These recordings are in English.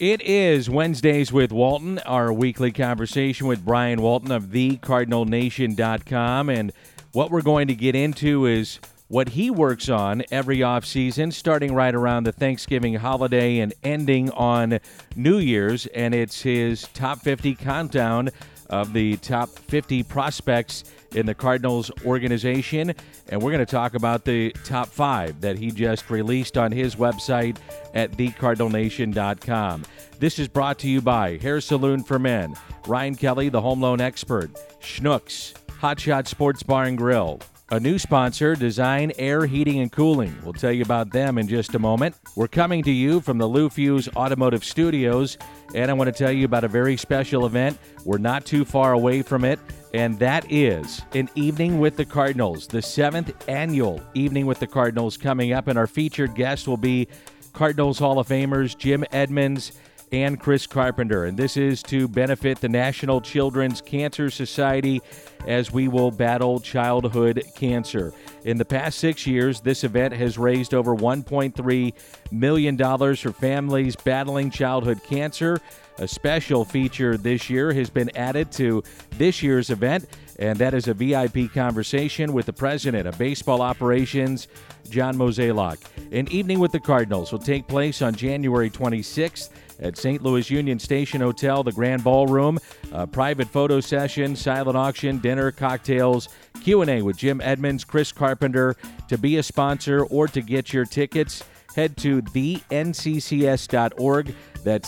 It is Wednesdays with Walton, our weekly conversation with Brian Walton of thecardinalnation.com. And what we're going to get into is what he works on every offseason, starting right around the Thanksgiving holiday and ending on New Year's. And it's his top 50 countdown of the top 50 prospects in the Cardinals organization. And we're going to talk about the top 5 that he just released on his website at thecardinalnation.com. This is brought to you by Hair Saloon for Men, Ryan Kelly, the home loan expert, Schnucks, Hot Shot Sports Bar and Grill, a new sponsor, Design Air Heating and Cooling. We'll tell you about them in just a moment. We're coming to you from the Lou Fuse Automotive Studios, and I want to tell you about a very special event. We're not too far away from it, and that is an Evening with the Cardinals, the 7th annual Evening with the Cardinals coming up, and our featured guest will be Cardinals Hall of Famers Jim Edmonds and Chris Carpenter. And this is to benefit the National Children's Cancer Society as we will battle childhood cancer. In the past 6 years, this event has raised over $1.3 million for families battling childhood cancer. A special feature this year has been added to this year's event, and that is a VIP conversation with the president of baseball operations, John Mozeliak. An Evening with the Cardinals will take place on January 26th at St. Louis Union Station Hotel, the Grand Ballroom. A private photo session, silent auction, dinner, cocktails, Q&A with Jim Edmonds, Chris Carpenter. To be a sponsor or to get your tickets, head to thenccs.org. That's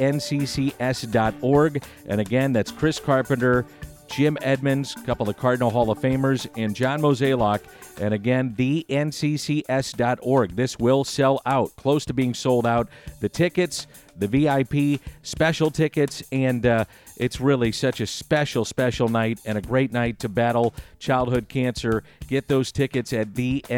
thenccs.org. And again, that's Chris Carpenter, Jim Edmonds, a couple of Cardinal Hall of Famers, and John Mozeliak. And again, thenccs.org. This will sell out, close to being sold out. The tickets, the VIP special tickets, and it's really such a special night and a great night to battle childhood cancer. Get those tickets at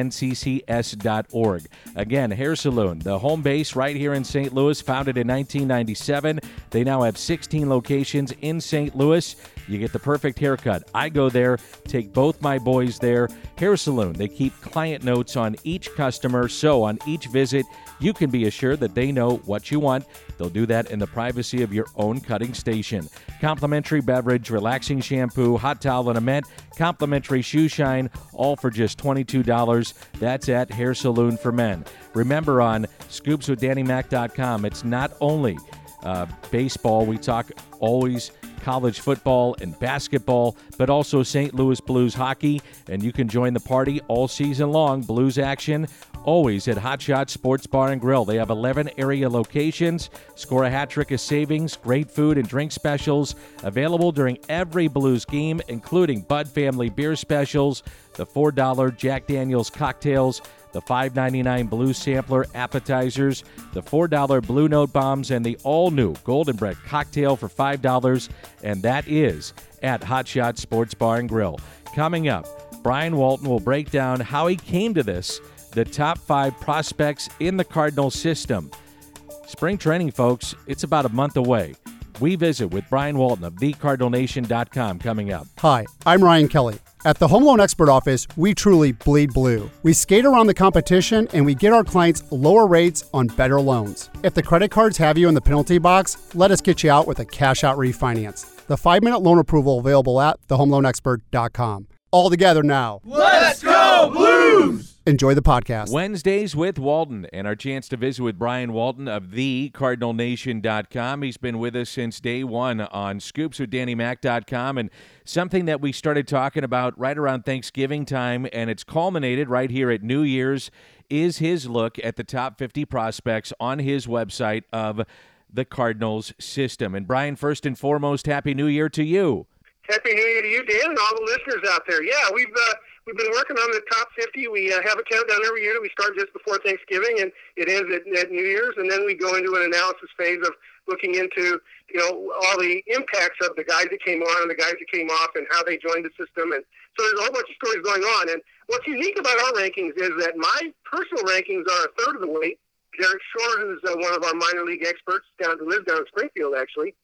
thenccs.org. Again, Hair Saloon, the home base right here in St. Louis, founded in 1997. They now have 16 locations in St. Louis. You get the perfect haircut. I go there, take both my boys there. Hair Saloon, they keep client notes on each customer, so on each visit, you can be assured that they know what you want. They'll do that in the privacy of your own cutting station. Complimentary beverage, relaxing shampoo, hot towel and a mint, complimentary shoe shine, all for just $22. That's at Hair Saloon for Men. Remember, on scoopswithdannymac.com, it's not only baseball. We talk always college football and basketball, but also St. Louis Blues hockey, and you can join the party all season long. Blues action always at Hot Shot Sports Bar and Grill. They have 11 area locations. Score a hat trick of savings, great food and drink specials available during every Blues game, including Bud Family beer specials, the $4 Jack Daniels cocktails, the $5.99 Blue Sampler appetizers, the $4 Blue Note bombs, and the all-new Golden Bread cocktail for $5, and that is at Hot Shot Sports Bar and Grill. Coming up, Brian Walton will break down how he came to this, the top 5 prospects in the Cardinal system. Spring training, folks, it's about a month away. We visit with Brian Walton of thecardinalnation.com coming up. Hi, I'm Ryan Kelly. At the Home Loan Expert Office, we truly bleed blue. We skate around the competition and we get our clients lower rates on better loans. If the credit cards have you in the penalty box, let us get you out with a cash-out refinance. The 5-minute loan approval available at thehomeloanexpert.com. All together now. Let's go Blues! Enjoy the podcast. Wednesdays with Walton, and our chance to visit with Brian Walton of thecardinalnation.com. He's been with us since day one on scoopswithdannymac.com, and something that we started talking about right around Thanksgiving time, and it's culminated right here at New Year's, is his look at the top 50 prospects on his website of the Cardinals system. And Brian, first and foremost, Happy New Year to you. Happy New Year to you, Dan, and all the listeners out there. Yeah, we've been working on the top 50. We have a countdown every year. We start just before Thanksgiving, and it ends at New Year's, and then we go into an analysis phase of looking into, all the impacts of the guys that came on and the guys that came off and how they joined the system. And so there's a whole bunch of stories going on. And what's unique about our rankings is that my personal rankings are a third of the weight. Derek Shore, who's one of our minor league experts who lives down in Springfield, actually,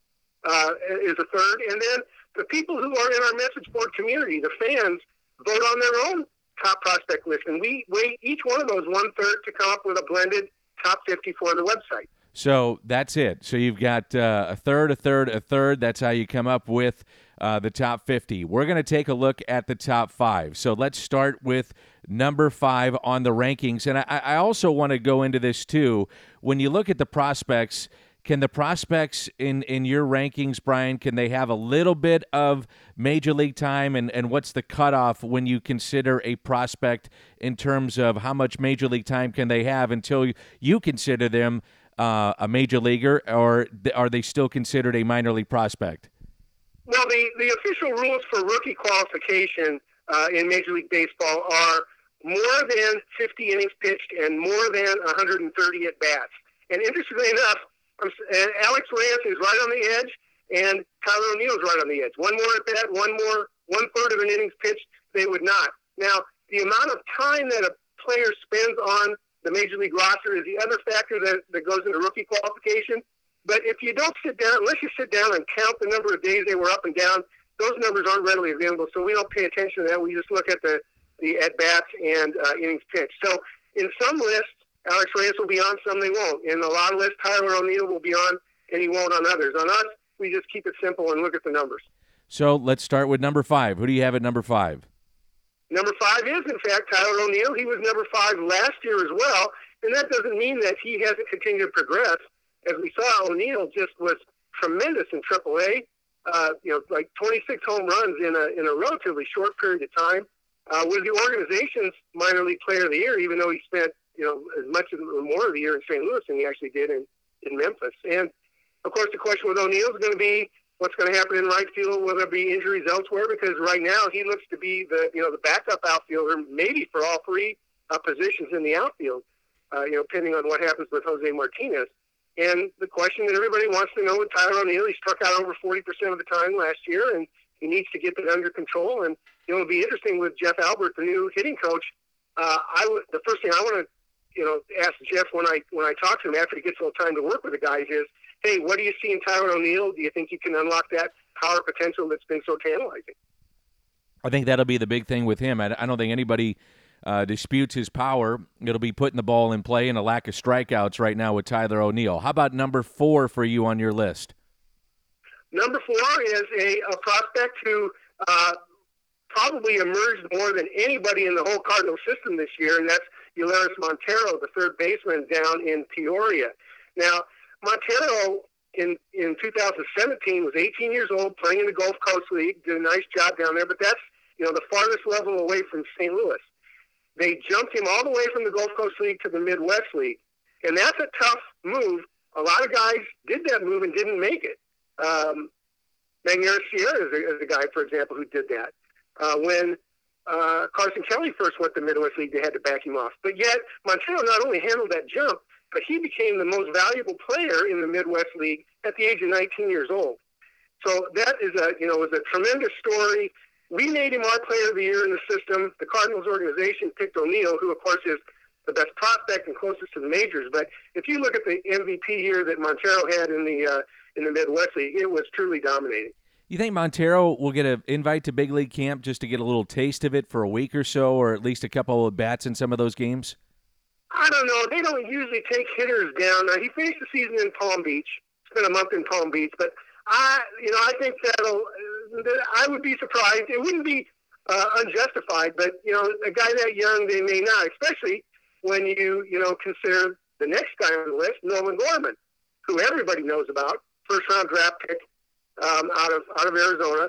is a third. And then the people who are in our message board community, the fans, vote on their own top prospect list, and we weight each one of those 1/3 to come up with a blended top 50 for the website. So that's it. So you've got a third. That's how you come up with the top 50. We're going to take a look at the top 5. So let's start with number 5 on the rankings. And I also want to go into this too. When you look at the prospects, can the prospects in your rankings, Brian, can they have a little bit of major league time? And what's the cutoff when you consider a prospect in terms of how much major league time can they have until you consider them a major leaguer, or are they still considered a minor league prospect? Well, the official rules for rookie qualification in Major League Baseball are more than 50 innings pitched and more than 130 at-bats. And interestingly enough, Alex Reyes is right on the edge, and Tyler O'Neill is right on the edge. One more at-bat, one-third of an innings pitched, they would not. Now, the amount of time that a player spends on the Major League roster is the other factor that goes into rookie qualification. But if you don't sit down, unless you sit down and count the number of days they were up and down, those numbers aren't readily available, so we don't pay attention to that. We just look at the at-bats and innings pitched. So in some lists, Alex Reyes will be on, some they won't. In a lot of lists, Tyler O'Neill will be on, and he won't on others. On us, we just keep it simple and look at the numbers. So let's start with number 5. Who do you have at number 5? Number 5 is, in fact, Tyler O'Neill. He was number 5 last year as well, and that doesn't mean that he hasn't continued to progress. As we saw, O'Neill just was tremendous in AAA. Like 26 home runs in a relatively short period of time. Was the organization's minor league player of the year, even though he spent as much or more of the year in St. Louis than he actually did in Memphis. And of course, the question with O'Neill is going to be what's going to happen in right field. Will there be injuries elsewhere? Because right now he looks to be the backup outfielder, maybe for all 3 positions in the outfield. Depending on what happens with Jose Martinez. And the question that everybody wants to know with Tyler O'Neill, he struck out over 40% of the time last year, and he needs to get that under control. And it'll be interesting with Jeff Albert, the new hitting coach. The first thing I want to ask Jeff when I talk to him after he gets a little time to work with the guys is, hey, what do you see in Tyler O'Neill? Do you think you can unlock that power potential that's been so tantalizing? I think that'll be the big thing with him. I don't think anybody disputes his power. It'll be putting the ball in play and a lack of strikeouts right now with Tyler O'Neill. How about number 4 for you on your list? Number 4 is a prospect who probably emerged more than anybody in the whole Cardinal system this year, and that's Eulerys Montero, the third baseman down in Peoria. Now, Montero in 2017 was 18 years old, playing in the Gulf Coast League, did a nice job down there, but that's the farthest level away from St. Louis. They jumped him all the way from the Gulf Coast League to the Midwest League, and that's a tough move. A lot of guys did that move and didn't make it. Magneuris Sierra is a guy, for example, who did that. When Carson Kelly first went to the Midwest League, they had to back him off. But yet, Montero not only handled that jump, but he became the most valuable player in the Midwest League at the age of 19 years old. So that is was a tremendous story. We made him our player of the year in the system. The Cardinals organization picked O'Neill, who, of course, is the best prospect and closest to the majors. But if you look at the MVP year that Montero had in the Midwest League, it was truly dominating. You think Montero will get an invite to big league camp just to get a little taste of it for a week or so, or at least a couple of bats in some of those games? I don't know. They don't usually take hitters down. He finished the season in Palm Beach. Spent a month in Palm Beach, but I think I would be surprised. It wouldn't be unjustified, but a guy that young, they may not, especially when you consider the next guy on the list, Nolan Gorman, who everybody knows about, first round draft pick out of Arizona.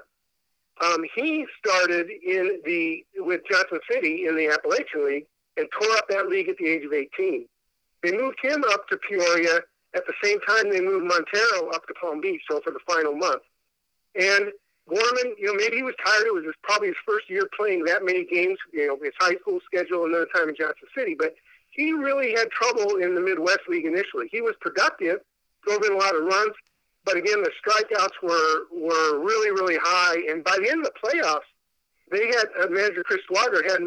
He started with Johnson City in the Appalachian League and tore up that league at the age of 18. They moved him up to Peoria at the same time they moved Montero up to Palm Beach, so for the final month. And Gorman, maybe he was tired. It was probably his first year playing that many games, his high school schedule, another time in Johnson City. But he really had trouble in the Midwest League initially. He was productive, drove in a lot of runs, but again, the strikeouts were really, really high. And by the end of the playoffs, they had manager Chris Swager had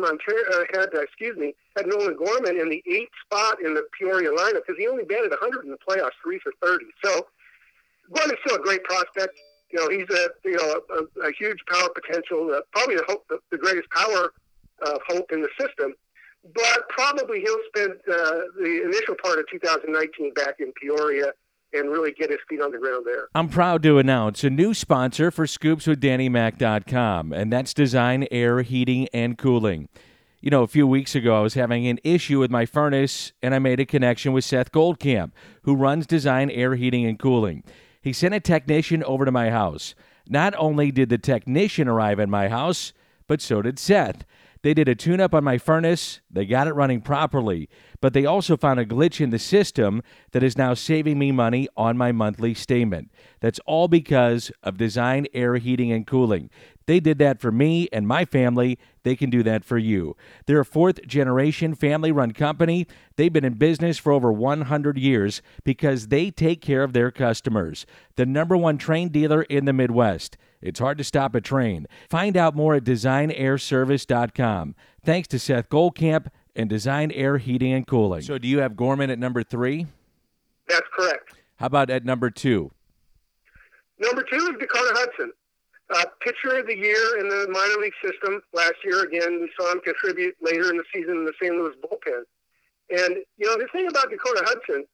Nolan Gorman in the 8th spot in the Peoria lineup because he only batted 100 in the playoffs, 3 for 30. So Gorman's still a great prospect. He's a huge power potential, probably the greatest power hope in the system. but probably he'll spend the initial part of 2019 back in Peoria and really get his feet on the ground there. I'm proud to announce a new sponsor for ScoopsWithDannyMac.com, and that's Design Air Heating and Cooling. You know, a few weeks ago, I was having an issue with my furnace, and I made a connection with Seth Goldcamp, who runs Design Air Heating and Cooling. He sent a technician over to my house. Not only did the technician arrive at my house, but so did Seth. They did a tune-up on my furnace. They got it running properly, but they also found a glitch in the system that is now saving me money on my monthly statement. That's all because of Design Air Heating and Cooling. They did that for me and my family. They can do that for you. They're a fourth-generation family-run company. They've been in business for over 100 years because they take care of their customers. The #1 Trane dealer in the Midwest. It's hard to stop a Trane. Find out more at DesignAirService.com. Thanks to Seth Goldcamp and Design Air Heating and Cooling. So do you have Gorman at number 3? That's correct. How about at number 2? Number 2 is Dakota Hudson. Pitcher of the year in the minor league system last year. Again, we saw him contribute later in the season in the St. Louis bullpen. And, you know, the thing about Dakota Hudson,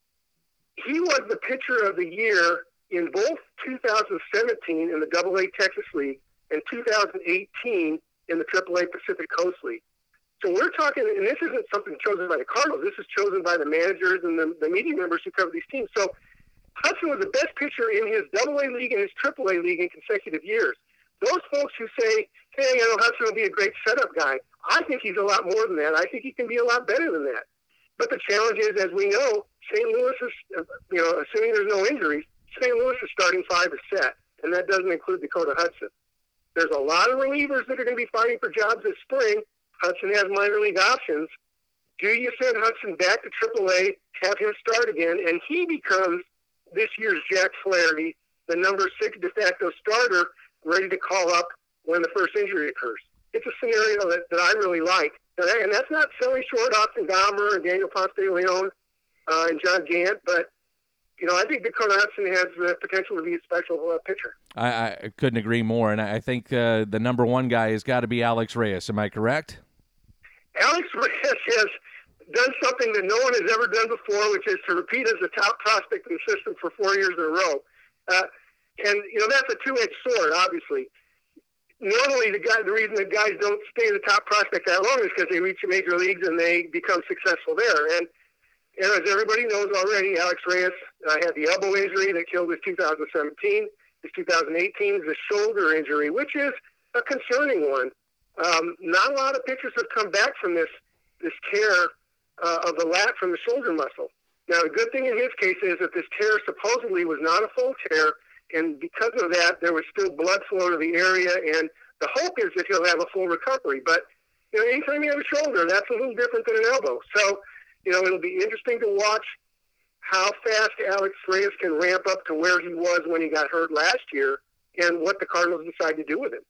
he was the pitcher of the year in both 2017 in the AA Texas League and 2018 in the AAA Pacific Coast League. So we're talking, and this isn't something chosen by the Cardinals, this is chosen by the managers and the media members who cover these teams. So Hudson was the best pitcher in his AA League and his AAA League in consecutive years. Those folks who say, hey, I know Hudson will be a great setup guy, I think he's a lot more than that. I think he can be a lot better than that. But the challenge is, as we know, St. Louis is, you know, assuming there's no injuries, St. Louis is starting 5 is set, and that doesn't include Dakota Hudson. There's a lot of relievers that are going to be fighting for jobs this spring. Hudson has minor league options. Do you send Hudson back to AAA, have him start again, and he becomes this year's Jack Flaherty, the number 6 de facto starter, ready to call up when the first injury occurs? It's a scenario that I really like. And that's not selling short Austin Gomber and Daniel Ponce de Leon and John Gant, but you know, I think Dakota Hudson has the potential to be a special pitcher. I couldn't agree more, and I think the #1 guy has got to be Alex Reyes. Am I correct? Alex Reyes has done something that no one has ever done before, which is to repeat as the top prospect in the system for 4 years in a row. And, you know, that's a two-edged sword, obviously. Normally, the reason that guys don't stay the top prospect that long is because they reach the major leagues and they become successful there. And as everybody knows already, Alex Reyes had the elbow injury that killed his 2017. His 2018 is a shoulder injury, which is a concerning one. Not a lot of pitchers have come back from this tear of the lat from the shoulder muscle. Now, the good thing in his case is that this tear supposedly was not a full tear, and because of that, there was still blood flow to the area, and the hope is that he'll have a full recovery. But, you know, anytime you have a shoulder, that's a little different than an elbow. So, you know, it'll be interesting to watch how fast Alex Reyes can ramp up to where he was when he got hurt last year and what the Cardinals decide to do with him.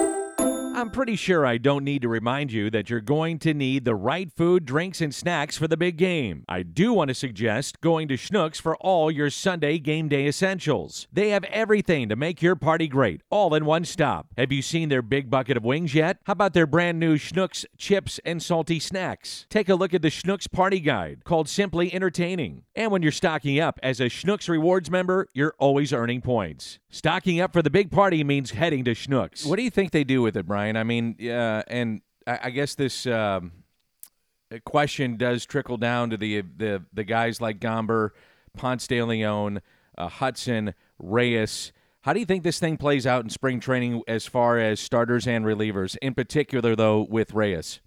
I'm pretty sure I don't need to remind you that you're going to need the right food, drinks, and snacks for the big game. I do want to suggest going to Schnucks for all your Sunday game day essentials. They have everything to make your party great, all in one stop. Have you seen their big bucket of wings yet? How about their brand new Schnucks chips and salty snacks? Take a look at the Schnucks Party Guide, called Simply Entertaining. And when you're stocking up as a Schnucks Rewards member, you're always earning points. Stocking up for the big party means heading to Schnucks. What do you think they do with it, Brian? I mean, and I guess this question does trickle down to the guys like Gomber, Ponce de Leon, Hudson, Reyes. How do you think this thing plays out in spring training as far as starters and relievers, in particular, though, with Reyes?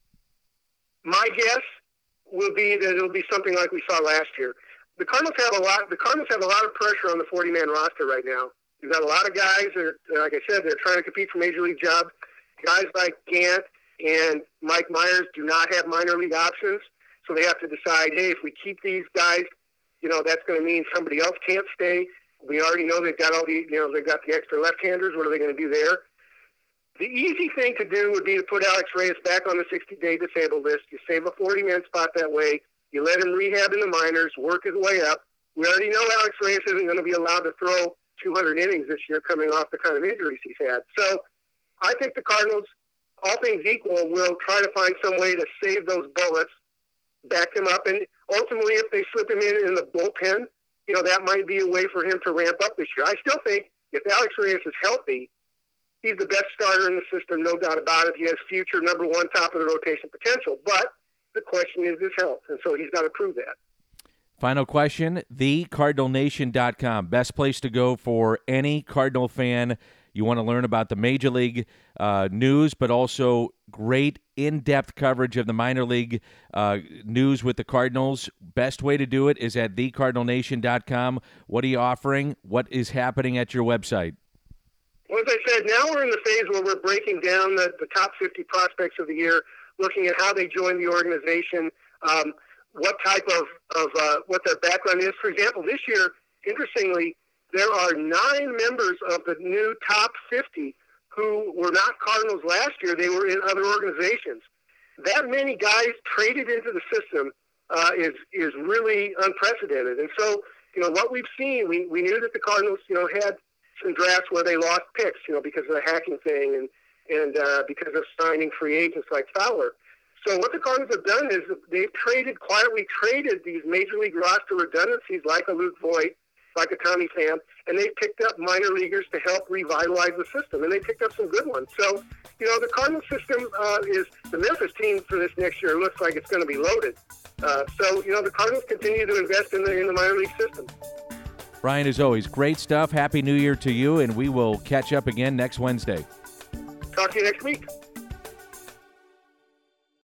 My guess will be that it'll be something like we saw last year. The Cardinals have a lot of pressure on the 40-man roster right now. You've got a lot of guys that, like I said, they're trying to compete for major league jobs. Guys like Gant and Mike Myers do not have minor league options, so they have to decide, hey, if we keep these guys, you know, that's going to mean somebody else can't stay. We already know they've got they've got the extra left-handers. What are they going to do there? The easy thing to do would be to put Alex Reyes back on the 60-day disabled list. You save a 40-man spot that way. You let him rehab in the minors, work his way up. We already know Alex Reyes isn't going to be allowed to throw 200 innings this year coming off the kind of injuries he's had. So I think the Cardinals all things equal, will try to find some way to save those bullets, back him up, and ultimately, if they slip him in the bullpen, that might be a way for him to ramp up this year. I still think if Alex Reyes is healthy, he's the best starter in the system, no doubt about it. He has future number one top of the rotation potential, but the question is his health, and so he's got to prove that. Final question, thecardinalnation.com, best place to go for any Cardinal fan. You want to learn about the Major League news, but also great in-depth coverage of the minor league news with the Cardinals. Best way to do it is at thecardinalnation.com. What are you offering? What is happening at your website? Well, as I said, now we're in the phase where we're breaking down the top 50 prospects of the year, looking at how they joined the organization, what type of what their background is. For example, this year, interestingly, there are 9 members of the new top 50 who were not Cardinals last year. They were in other organizations. That many guys traded into the system is really unprecedented. And so, what we've seen, we knew that the Cardinals, had some drafts where they lost picks, because of the hacking thing and because of signing free agents like Fowler. So what the Cardinals have done is they've quietly traded these major league roster redundancies like a Luke Voigt, like a Tommy Pham, and they've picked up minor leaguers to help revitalize the system, and they picked up some good ones. So, the Cardinals system is the Memphis team for this next year looks like it's going to be loaded. So, the Cardinals continue to invest in the minor league system. Brian, as always, great stuff. Happy New Year to you, and we will catch up again next Wednesday. Talk to you next week.